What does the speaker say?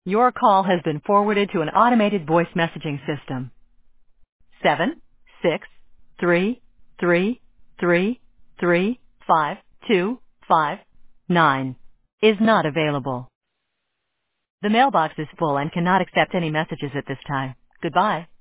Your call has been forwarded to an automated voice messaging system. 76333352559 is not available. The mailbox is full and cannot accept any messages at this time. Goodbye.